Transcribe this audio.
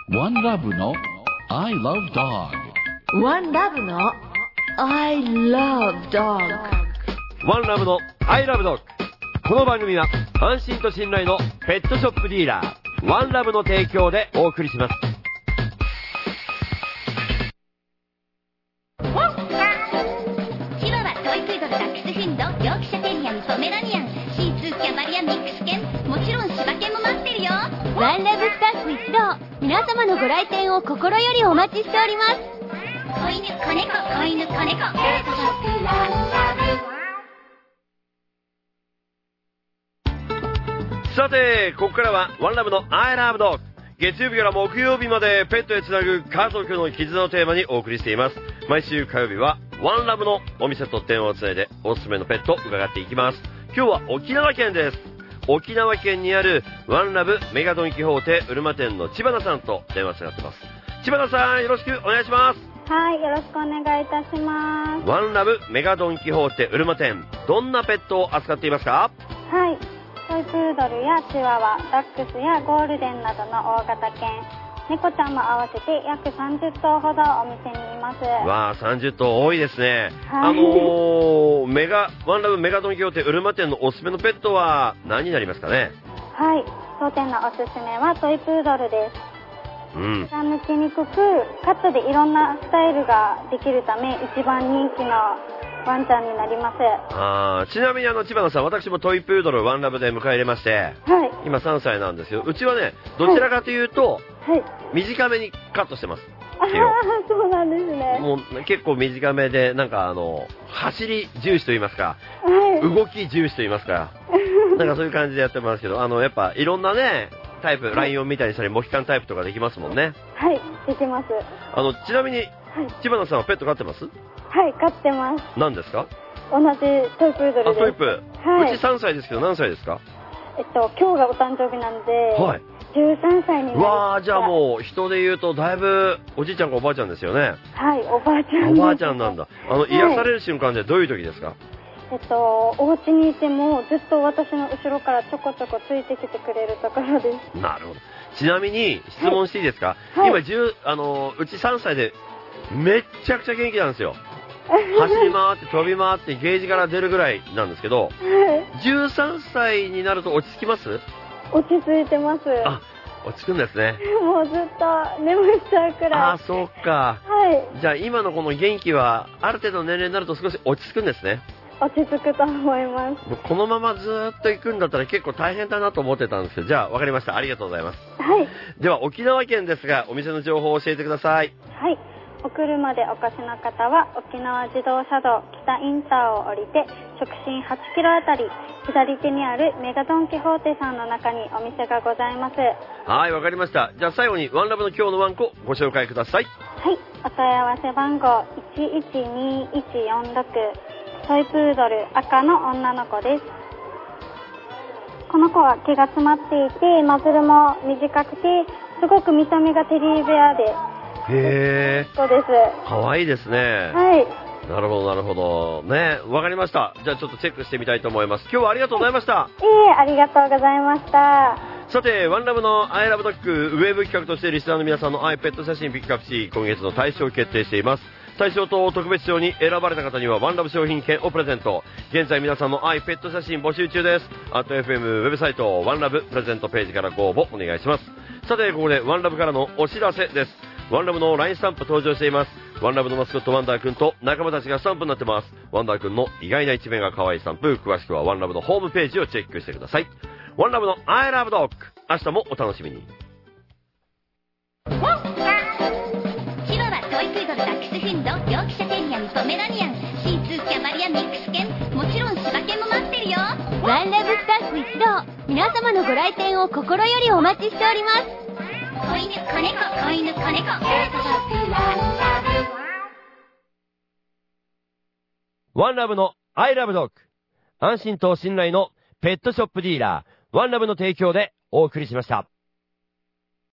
One Love の I Love Dog。 One Love の I Love Dog。 One Love の I Love Dog。 この番組は安心と信頼のペットショップディーラーワンラブの提供でお送りします。 チワワ、トイプードル、ダックスフンド、ヨークシャテリアン、ポメラニアン、シーツー、キャバリア、ミックス犬、もちろん柴犬も待ってるよ。 ワンラブスタッフ一同、皆様のご来店を心よりお待ちしております。 子犬、子猫、子犬、子猫、ペットショップワンラブ。 さて、ここからはワンラブの I Love Dog。 月曜日から木曜日までペットへつなぐ家族の絆をテーマにお送りしています。毎週火曜日はワンラブのお店と電話をつないでおすすめのペットを伺っていきます。今日は沖縄県です。沖縄県にあるワンラブメガドンキホーテうるま店の知花さんと電話つながってます。知花さん、よろしくお願いします。 はい、よろしくお願いいたします。 ワンラブメガドンキホーテうるま店、どんなペットを扱っていますか？ はい、トイプードルやチワワ、ダックスやゴールデンなどの大型犬、猫ちゃんも合わせて約30頭ほどお店にいます。 わあ、30頭多いですね。 はい、 ワンラブメガドンキホーテうるま店のおすすめのペットは何になりますかね？ はい、当店のおすすめはトイプードルです。抜きにくく、カットでいろんなスタイルができるため一番人気のワンちゃんになります。 ちなみに知花さん、私もトイプードルワンラブで迎え入れまして、はい、今3歳なんですよ。うちはね、どちらかというと、はい、短めにカットしてます。 そうなんですね。 もう結構短めで、なんか走り重視と言いますか、はい、動き重視と言いますか、なんかそういう感じでやってますけど、やっぱいろんなね、タイプ、ライオンみたいにしたり、モヒカンタイプとかできますもんね。 はい、できます。 ちなみに、知花さんはペット飼ってます？ はい、飼ってます。 何ですか？ 同じトイプードルです。 トイプ。はい、うち3歳ですけど、何歳ですか？ 今日がお誕生日なんで、はい、13歳になりました。 わあ、じゃあもう人で言うとだいぶおじいちゃんかおばあちゃんですよね。 はい、おばあちゃん。 おばあちゃんなんだ。癒される瞬間でどういう時ですか？ お家にいてもずっと私の後ろからちょこちょこついてきてくれるところです。 なるほど。ちなみに質問していいですか？はい、今うち3歳でめっちゃくちゃ元気なんですよ。走り回って飛び回ってゲージから出るぐらいなんですけど、はい、13歳になると落ち着きます？ 落ち着いてます。 あ、落ち着くんですね。 もうずっと眠っちゃうくらい。 あ、そうか。はい。じゃあ今のこの元気はある程度の年齢になると少し落ち着くんですね。 落ち着くと思います。 このままずっと行くんだったら結構大変だなと思ってたんですけど、じゃあ分かりました。ありがとうございます。 はい。 では沖縄県ですが、お店の情報を教えてください。 はい。お車でお越しの方は沖縄自動車道北インターを降りて直進8キロあたり左手にあるメガドンキホーテさんの中にお店がございます。 はい、わかりました。じゃあ最後にワンラブの今日のワンコご紹介ください。 はい、お問い合わせ番号112146、トイプードル赤の女の子です。この子は毛が詰まっていてマズルも短くてすごく見た目がテリーベアで、 へー、 そうです。 かわいいですね。 はい。 なるほどなるほどね、わかりました。じゃあちょっとチェックしてみたいと思います。今日はありがとうございました。 ありがとうございました。 さて、ワンラブの I Love Dog ウェブ企画としてリスナーの皆さんの iPet 写真ピックアップし、今月の大賞を決定しています。大賞と特別賞に選ばれた方にはワンラブ商品券をプレゼント。現在皆さんの iPet 写真募集中です。@FM ウェブサイトワンラブプレゼントページからご応募お願いします。さて、ここでワンラブからのお知らせです。ワンラブの LINE スタンプ登場しています。ワンラブのマスコットワンダーくんと仲間たちがスタンプになってます。ワンダーくんの意外な一面が可愛いスタンプ、詳しくはワンラブのホームページをチェックしてください。ワンラブの I Love Dog、 明日もお楽しみに。 チワワ、トイプードル、ダックスフンド、ヨークシャテリアン、ポメラニアン、シーツー、キャバリア、ミックス犬、もちろん柴犬も待ってるよ。 ワンラブスタッフ一同、皆様のご来店を心よりお待ちしております。 子犬、子猫、子犬、子猫、ペットショップワンラブ。ワンラブの I Love Dog、 安心と信頼のペットショップディーラーワンラブの提供でお送りしました。